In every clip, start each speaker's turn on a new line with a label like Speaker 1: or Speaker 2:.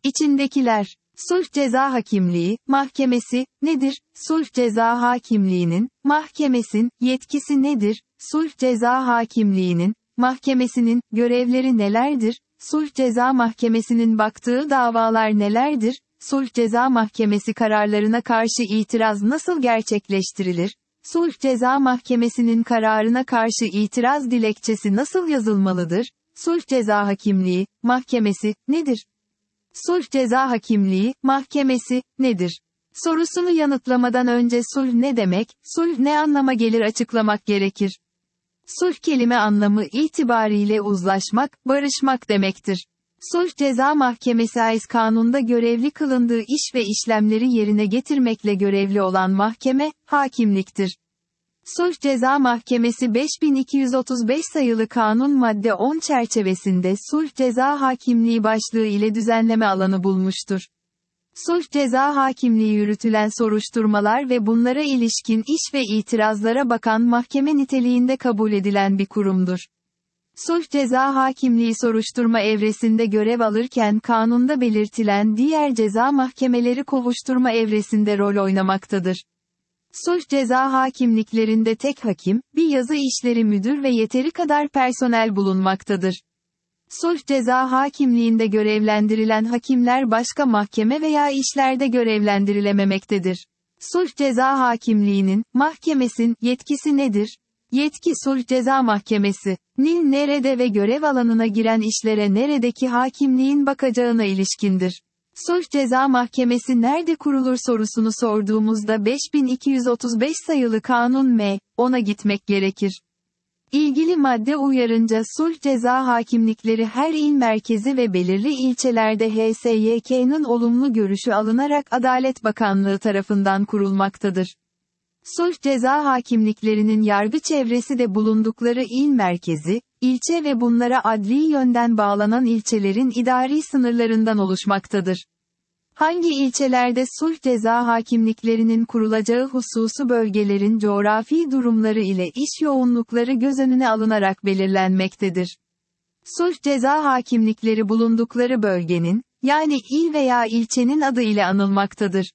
Speaker 1: İçindekiler. Sulh Ceza Hakimliği, Mahkemesi, nedir? Sulh Ceza Hakimliğinin, mahkemesin, yetkisi nedir? Sulh Ceza Hakimliğinin, mahkemesinin, görevleri nelerdir? Sulh Ceza Mahkemesi'nin baktığı davalar nelerdir? Sulh Ceza Mahkemesi kararlarına karşı itiraz nasıl gerçekleştirilir? Sulh Ceza Mahkemesi'nin kararına karşı itiraz dilekçesi nasıl yazılmalıdır? Sulh Ceza Hakimliği, mahkemesi, nedir? Sulh Ceza Hakimliği, mahkemesi, nedir? Sorusunu yanıtlamadan önce sulh ne demek, sulh ne anlama gelir açıklamak gerekir. Sulh kelime anlamı itibariyle uzlaşmak, barışmak demektir. Sulh Ceza Mahkemesi AES kanunda görevli kılındığı iş ve işlemleri yerine getirmekle görevli olan mahkeme, hakimliktir. Sulh Ceza Mahkemesi 5235 sayılı kanun madde 10 çerçevesinde Sulh Ceza Hakimliği başlığı ile düzenleme alanı bulmuştur. Sulh Ceza Hakimliği yürütülen soruşturmalar ve bunlara ilişkin iş ve itirazlara bakan mahkeme niteliğinde kabul edilen bir kurumdur. Sulh Ceza Hakimliği soruşturma evresinde görev alırken kanunda belirtilen diğer ceza mahkemeleri kovuşturma evresinde rol oynamaktadır. Sulh Ceza Hakimliklerinde tek hakim, bir yazı işleri müdür ve yeteri kadar personel bulunmaktadır. Sulh Ceza Hakimliğinde görevlendirilen hakimler başka mahkeme veya işlerde görevlendirilememektedir. Sulh Ceza Hakimliğinin, mahkemesin, yetkisi nedir? Yetki Sulh Ceza Mahkemesi'nin nerede ve görev alanına giren işlere neredeki hakimliğin bakacağına ilişkindir. Sulh Ceza Mahkemesi nerede kurulur sorusunu sorduğumuzda 5235 sayılı kanun M.10'a gitmek gerekir. İlgili madde uyarınca sulh ceza hakimlikleri her il merkezi ve belirli ilçelerde HSYK'nın olumlu görüşü alınarak Adalet Bakanlığı tarafından kurulmaktadır. Sulh ceza hakimliklerinin yargı çevresi de bulundukları il merkezi, ilçe ve bunlara adli yönden bağlanan ilçelerin idari sınırlarından oluşmaktadır. Hangi ilçelerde sulh ceza hakimliklerinin kurulacağı hususu bölgelerin coğrafi durumları ile iş yoğunlukları göz önüne alınarak belirlenmektedir. Sulh ceza hakimlikleri bulundukları bölgenin, yani il veya ilçenin adı ile anılmaktadır.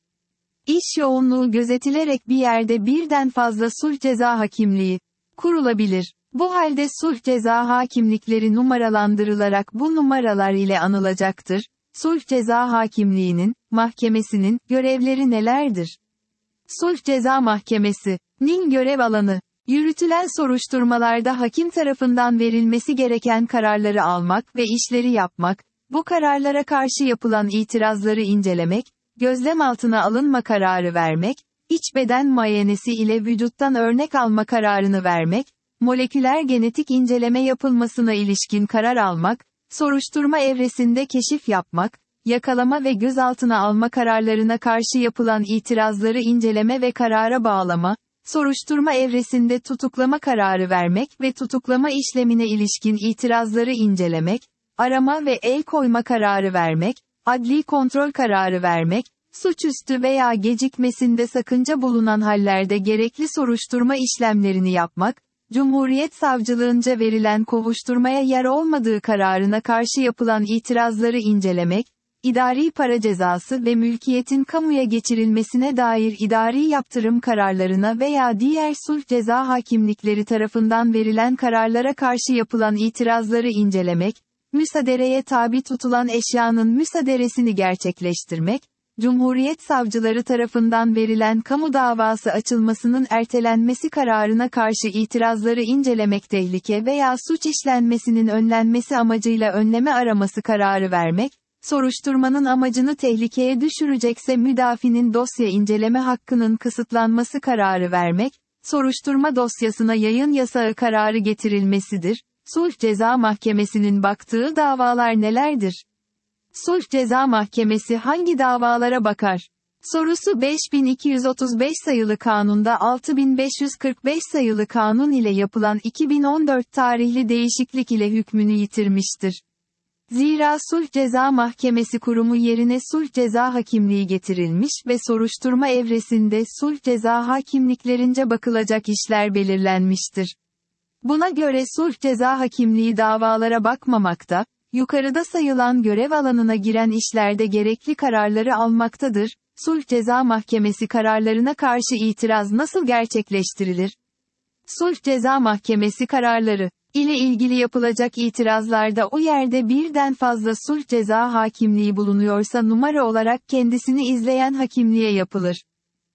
Speaker 1: İş yoğunluğu gözetilerek bir yerde birden fazla sulh ceza hakimliği kurulabilir. Bu halde sulh ceza hakimlikleri numaralandırılarak bu numaralar ile anılacaktır. Sulh Ceza Hakimliğinin, mahkemesinin, görevleri nelerdir? Sulh Ceza Mahkemesi'nin görev alanı, yürütülen soruşturmalarda hakim tarafından verilmesi gereken kararları almak ve işleri yapmak, bu kararlara karşı yapılan itirazları incelemek, gözlem altına alınma kararı vermek, iç beden muayenesi ile vücuttan örnek alma kararını vermek, moleküler genetik inceleme yapılmasına ilişkin karar almak, soruşturma evresinde keşif yapmak, yakalama ve gözaltına alma kararlarına karşı yapılan itirazları inceleme ve karara bağlama, soruşturma evresinde tutuklama kararı vermek ve tutuklama işlemine ilişkin itirazları incelemek, arama ve el koyma kararı vermek, adli kontrol kararı vermek, suçüstü veya gecikmesinde sakınca bulunan hallerde gerekli soruşturma işlemlerini yapmak, Cumhuriyet Savcılığınca verilen kovuşturmaya yer olmadığı kararına karşı yapılan itirazları incelemek, idari para cezası ve mülkiyetin kamuya geçirilmesine dair idari yaptırım kararlarına veya diğer sulh ceza hakimlikleri tarafından verilen kararlara karşı yapılan itirazları incelemek, müsadereye tabi tutulan eşyanın müsaderesini gerçekleştirmek, Cumhuriyet savcıları tarafından verilen kamu davası açılmasının ertelenmesi kararına karşı itirazları incelemek, tehlike veya suç işlenmesinin önlenmesi amacıyla önleme araması kararı vermek, soruşturmanın amacını tehlikeye düşürecekse müdafinin dosya inceleme hakkının kısıtlanması kararı vermek, soruşturma dosyasına yayın yasağı kararı getirilmesidir. Sulh Ceza Mahkemesi'nin baktığı davalar nelerdir? Sulh Ceza Mahkemesi hangi davalara bakar? Sorusu 5235 sayılı kanunda 6545 sayılı kanun ile yapılan 2014 tarihli değişiklik ile hükmünü yitirmiştir. Zira Sulh Ceza Mahkemesi kurumu yerine Sulh Ceza Hakimliği getirilmiş ve soruşturma evresinde sulh ceza hakimliklerince bakılacak işler belirlenmiştir. Buna göre Sulh Ceza Hakimliği davalara bakmamakta, yukarıda sayılan görev alanına giren işlerde gerekli kararları almaktadır. Sulh Ceza Mahkemesi kararlarına karşı itiraz nasıl gerçekleştirilir? Sulh Ceza Mahkemesi kararları ile ilgili yapılacak itirazlarda o yerde birden fazla sulh ceza hakimliği bulunuyorsa numara olarak kendisini izleyen hakimliğe yapılır.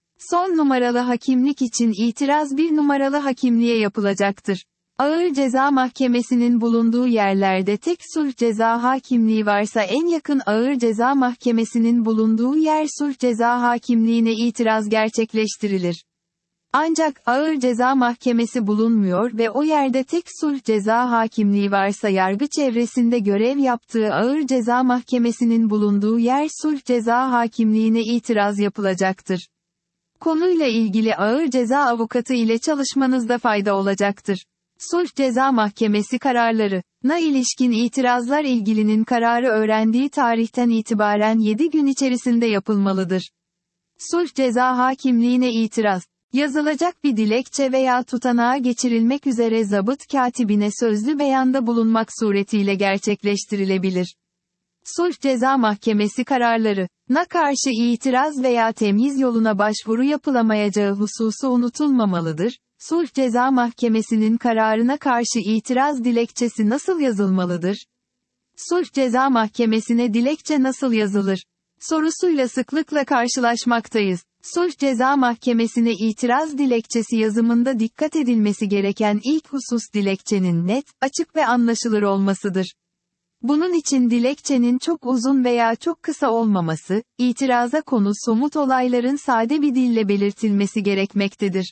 Speaker 1: Son numaralı hakimlik için itiraz bir numaralı hakimliğe yapılacaktır. Ağır Ceza Mahkemesi'nin bulunduğu yerlerde tek sulh ceza hakimliği varsa en yakın Ağır Ceza Mahkemesi'nin bulunduğu yer sulh ceza hakimliğine itiraz gerçekleştirilir. Ancak Ağır Ceza Mahkemesi bulunmuyor ve o yerde tek sulh ceza hakimliği varsa yargı çevresinde görev yaptığı Ağır Ceza Mahkemesi'nin bulunduğu yer sulh ceza hakimliğine itiraz yapılacaktır. Konuyla ilgili ağır ceza avukatı ile çalışmanızda fayda olacaktır. Sulh Ceza Mahkemesi kararlarına ilişkin itirazlar ilgilinin kararı öğrendiği tarihten itibaren 7 gün içerisinde yapılmalıdır. Sulh ceza hakimliğine itiraz, yazılacak bir dilekçe veya tutanağa geçirilmek üzere zabıt katibine sözlü beyanda bulunmak suretiyle gerçekleştirilebilir. Sulh Ceza Mahkemesi kararlarına karşı itiraz veya temyiz yoluna başvuru yapılamayacağı hususu unutulmamalıdır. Sulh Ceza Mahkemesi'nin kararına karşı itiraz dilekçesi nasıl yazılmalıdır? Sulh Ceza Mahkemesi'ne dilekçe nasıl yazılır? Sorusuyla sıklıkla karşılaşmaktayız. Sulh Ceza Mahkemesi'ne itiraz dilekçesi yazımında dikkat edilmesi gereken ilk husus dilekçenin net, açık ve anlaşılır olmasıdır. Bunun için dilekçenin çok uzun veya çok kısa olmaması, itiraza konu somut olayların sade bir dille belirtilmesi gerekmektedir.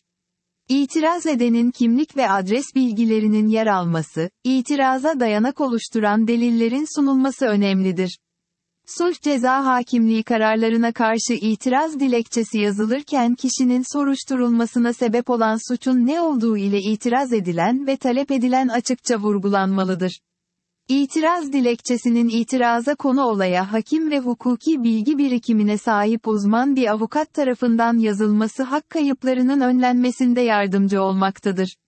Speaker 1: İtiraz edenin kimlik ve adres bilgilerinin yer alması, itiraza dayanak oluşturan delillerin sunulması önemlidir. Sulh ceza hakimliği kararlarına karşı itiraz dilekçesi yazılırken kişinin soruşturulmasına sebep olan suçun ne olduğu ile itiraz edilen ve talep edilen açıkça vurgulanmalıdır. İtiraz dilekçesinin itiraza konu olaya hakim ve hukuki bilgi birikimine sahip uzman bir avukat tarafından yazılması hak kayıplarının önlenmesinde yardımcı olmaktadır.